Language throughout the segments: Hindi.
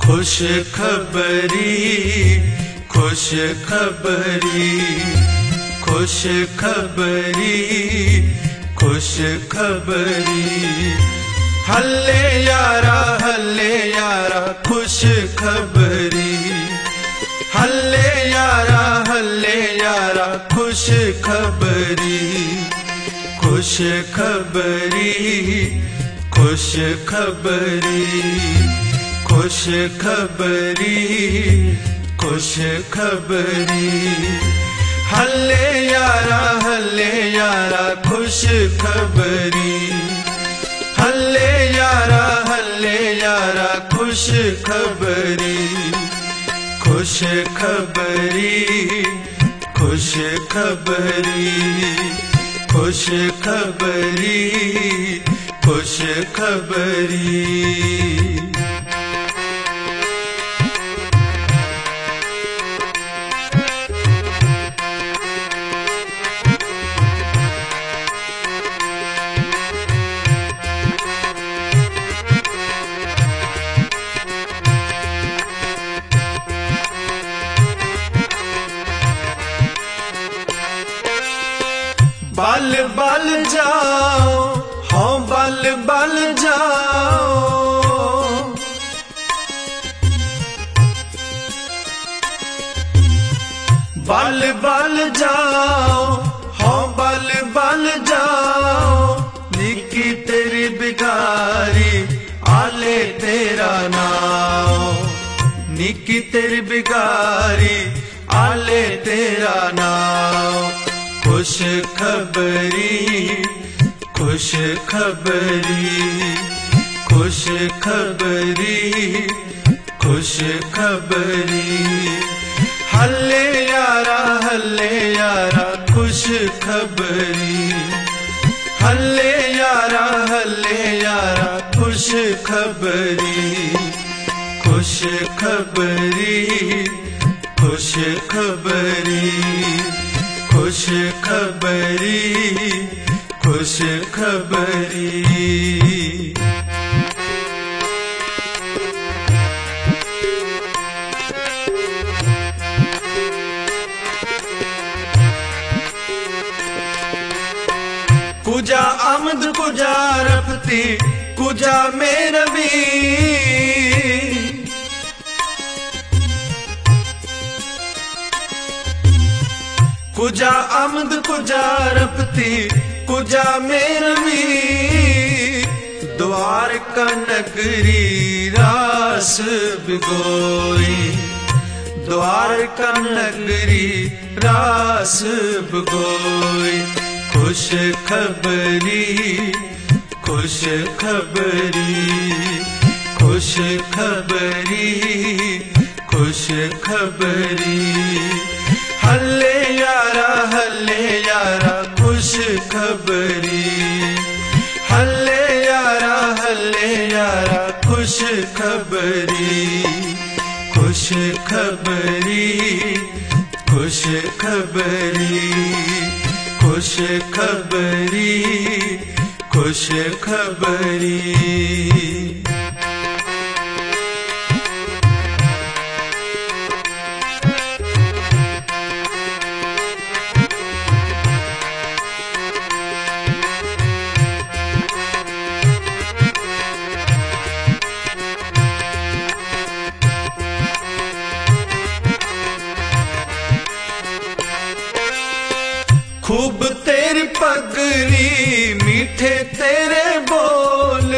खुश खबरी खुश खबरी खुश खबरी खुश खबरी। हल्ले यारा खुश खबरी। हल्ले यारा खुश खबरी। खुश खबरी खुश खबरी खुश खबरी खुश खबरी। हल्ले यारा खुश खबरी। हल्ले यारा खुश खबरी। खुश खबरी खुश खबरी खुश खबरी खुश खबरी। बल बल जाओ हो बल बल जाओ। बल बल जाओ हो बल बल जाओ। निकी तेरी बिगारी आले तेरा नाम। निकी तेरी बिगारी आले तेरा नाम। खुश खबरी खुश खबरी खुश खबरी खुश खबरी। हल्ले यारा खुश खबरी। हल्ले यारा खुश खबरी। खुश खबरी खुश खबरी खुश खबरी खुश खबरी। कुजा आमद कुजा रफती कुजा मेरवी। कुजा आमद कुजा रफती कुजा मेरवी। द्वार का नगरी रास बिगोई। द्वार का नगरी रास बिगोई। खुश खबरी खुश खबरी खुश खबरी खुश खबरी। हल्ले यारा खुश खबरी। हल्ले यारा खुश खबरी। खुश खबरी खुश खबरी खुश खबरी खुश खबरी। खूब तेरी पगड़ी मीठे तेरे बोल।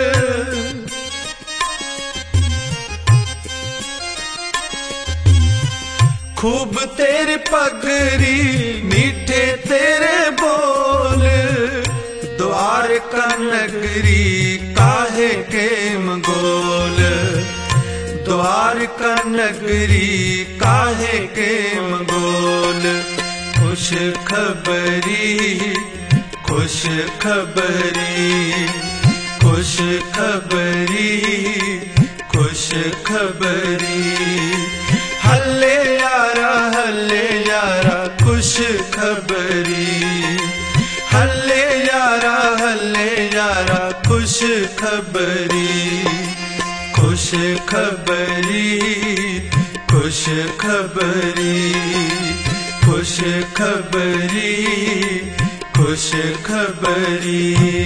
खूब तेरी पगड़ी मीठे तेरे बोल। द्वार का नगरी काहे के मंगोल। द्वार का नगरी काहे के मंगोल। खुश खबरी खुश खबरी खुश खबरी खुश खबरी। हल्ले यारा खुश खबरी। हल्ले यारा खुश खबरी। खुश खबरी खुश खबरी खुश खबरी खुश खबरी।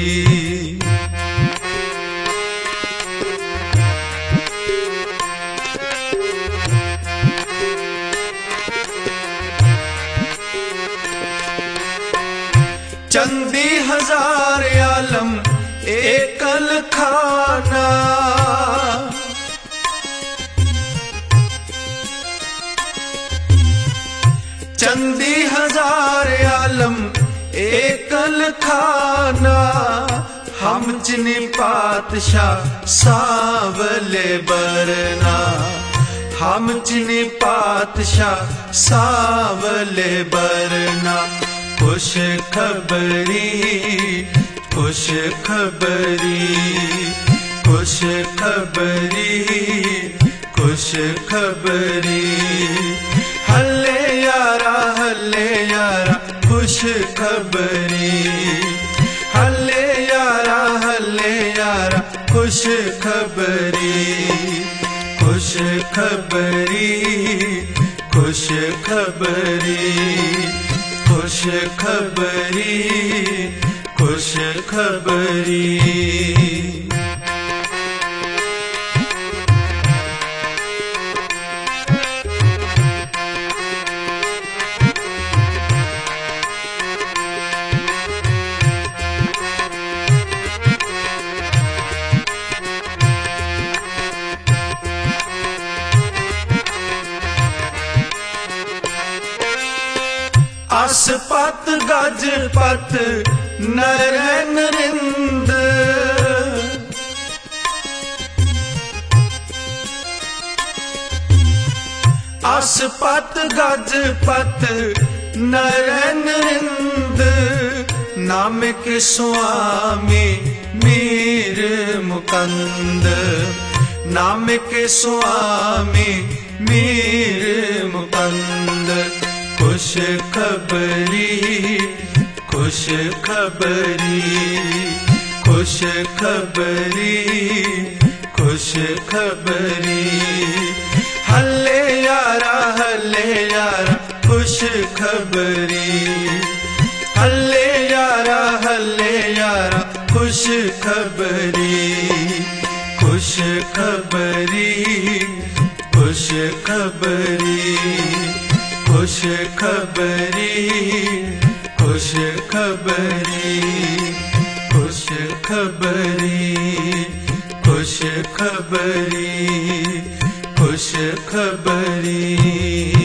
चंदी हजार आलम एकल खाना, चंदी हजार आलम एकल खाना। हम चिनी पातशाह सावले बरना, हम चिनी पातशाह सावले बरना। खुश खबरी खुश खबरी खुश खबरी खुश खबरी। हल्ले यारा खुश खबरी, हल्ले यारा खुश खबरी। खुश खबरी खुश खबरी खुश खबरी खुश खबरी। आसपत गजपत नरैन रिंद, आसपत गजपत नरैन रिंद। नाम के स्वामी मीर मुकंद, नाम के स्वामी मीर मुकंद। खुश खबरी खुश खबरी खुश खबरी खुश खबरी। हल्ले यारा खुश खबरी, हल्ले यारा खुश खबरी। खुश खबरी खुश खबरी खुश खबरी खुश खबरी खुश खबरी खुश खबरी खुश खबरी।